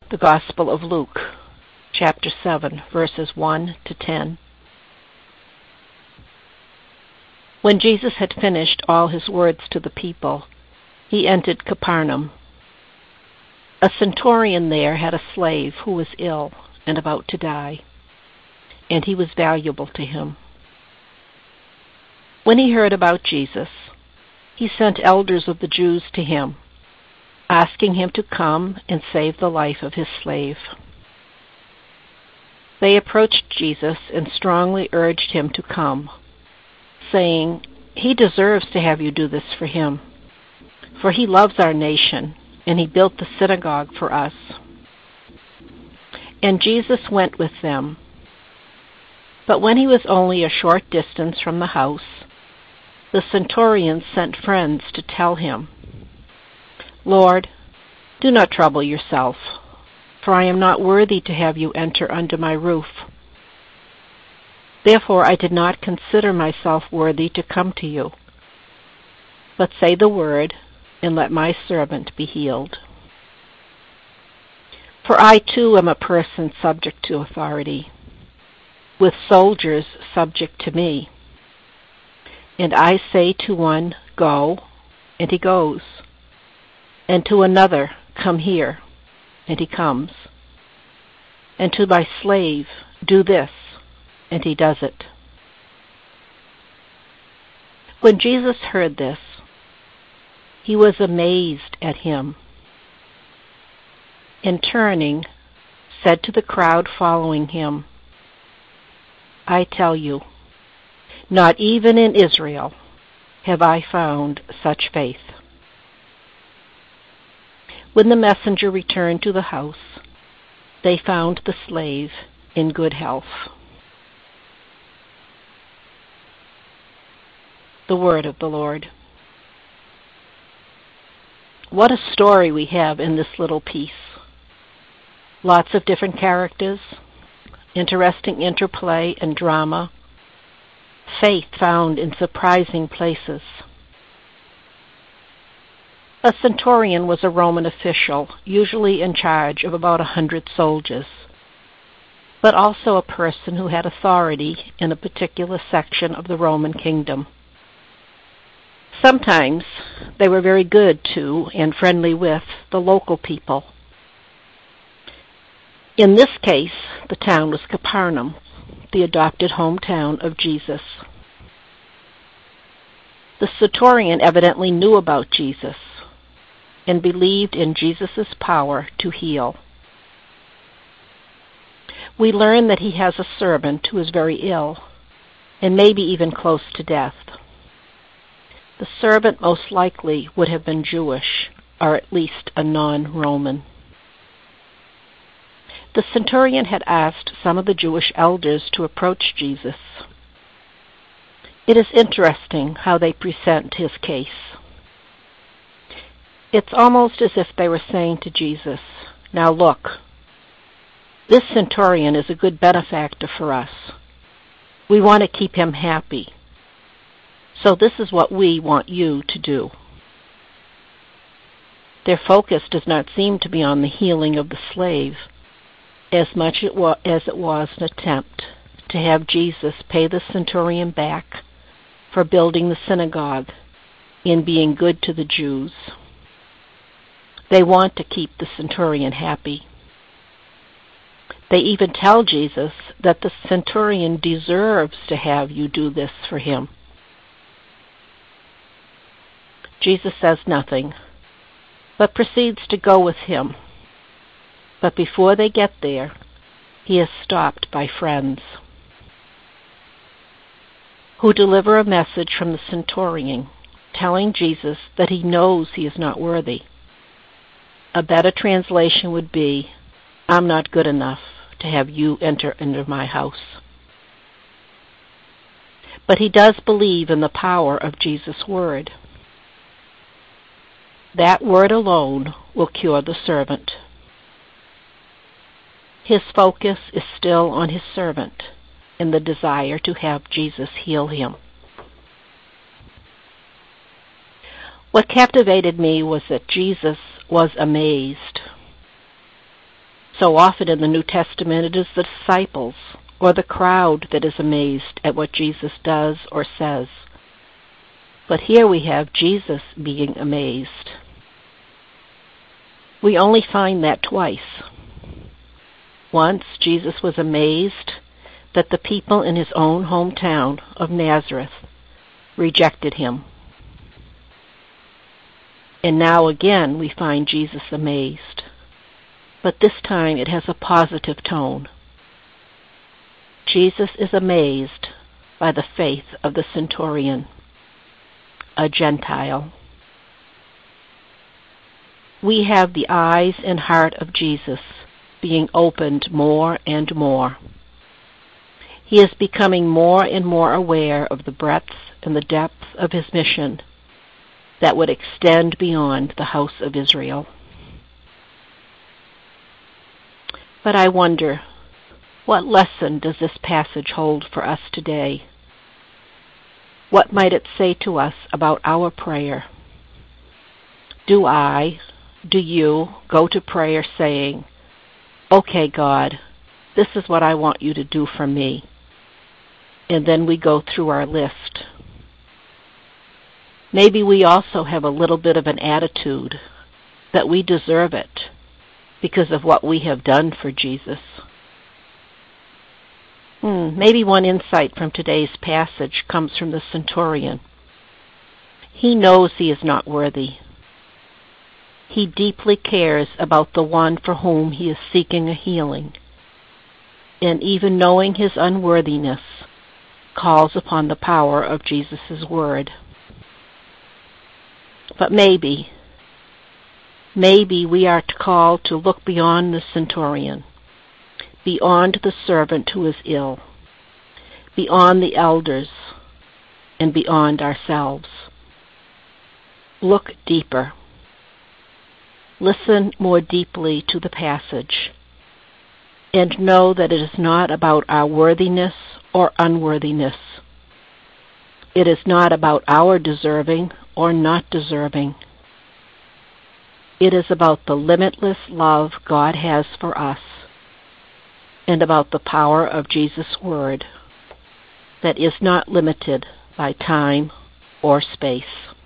The Gospel of Luke, chapter 7, verses 1 to 10. When Jesus had finished all his words to the people, he entered Capernaum. A centurion there had a slave who was ill and about to die, and he was valuable to him. When he heard about Jesus, he sent elders of the Jews to him, asking him to come and save the life of his slave. They approached Jesus and strongly urged him to come, saying, "He deserves to have you do this for him, for he loves our nation, and he built the synagogue for us." And Jesus went with them. But when he was only a short distance from the house, the centurion sent friends to tell him, "Lord, do not trouble yourself, for I am not worthy to have you enter under my roof. Therefore I did not consider myself worthy to come to you. But say the word, and let my servant be healed. For I too am a person subject to authority, with soldiers subject to me. And I say to one, 'Go,' and he goes, and to another, 'Come here,' and he comes, and to my slave, 'Do this,' and he does it." When Jesus heard this, he was amazed at him, and turning, said to the crowd following him, "I tell you, not even in Israel have I found such faith." When the messenger returned to the house, they found the slave in good health. The word of the Lord. What a story we have in this little piece. Lots of different characters, interesting interplay and drama, faith found in surprising places. A centurion was a Roman official, usually in charge of about 100 soldiers, but also a person who had authority in a particular section of the Roman kingdom. Sometimes they were very good to and friendly with the local people. In this case, the town was Capernaum, the adopted hometown of Jesus. The centurion evidently knew about Jesus and believed in Jesus' power to heal. We learn that he has a servant who is very ill, and maybe even close to death. The servant most likely would have been Jewish, or at least a non-Roman. The centurion had asked some of the Jewish elders to approach Jesus. It is interesting how they present his case. It's almost as if they were saying to Jesus, "Now look, this centurion is a good benefactor for us. We want to keep him happy. So this is what we want you to do." Their focus does not seem to be on the healing of the slave, as much as it was an attempt to have Jesus pay the centurion back for building the synagogue and being good to the Jews. They want to keep the centurion happy. They even tell Jesus that the centurion deserves to have you do this for him. Jesus says nothing, but proceeds to go with him. But before they get there, he is stopped by friends who deliver a message from the centurion, telling Jesus that he knows he is not worthy. A better translation would be, "I'm not good enough to have you enter into my house." But he does believe in the power of Jesus' word. That word alone will cure the servant. His focus is still on his servant and the desire to have Jesus heal him. What captivated me was that Jesus was amazed. So often in the New Testament it is the disciples or the crowd that is amazed at what Jesus does or says. But here we have Jesus being amazed. We only find that twice. Once Jesus was amazed that the people in his own hometown of Nazareth rejected him. And now again we find Jesus amazed. But this time it has a positive tone. Jesus is amazed by the faith of the centurion, a Gentile. We have the eyes and heart of Jesus being opened more and more. He is becoming more and more aware of the breadth and the depth of his mission that would extend beyond the house of Israel. But I wonder, what lesson does this passage hold for us today? What might it say to us about our prayer? Do you go to prayer saying, "Okay, God, this is what I want you to do for me," and then we go through our list? Maybe we also have a little bit of an attitude that we deserve it because of what we have done for Jesus. Maybe one insight from today's passage comes from the centurion. He knows he is not worthy. He deeply cares about the one for whom he is seeking a healing, and even knowing his unworthiness, calls upon the power of Jesus' word. But maybe we are called to look beyond the centurion, beyond the servant who is ill, beyond the elders, and beyond ourselves. Look deeper. Listen more deeply to the passage, and know that it is not about our worthiness or unworthiness. It is not about our deserving or not deserving. It is about the limitless love God has for us, and about the power of Jesus' word that is not limited by time or space.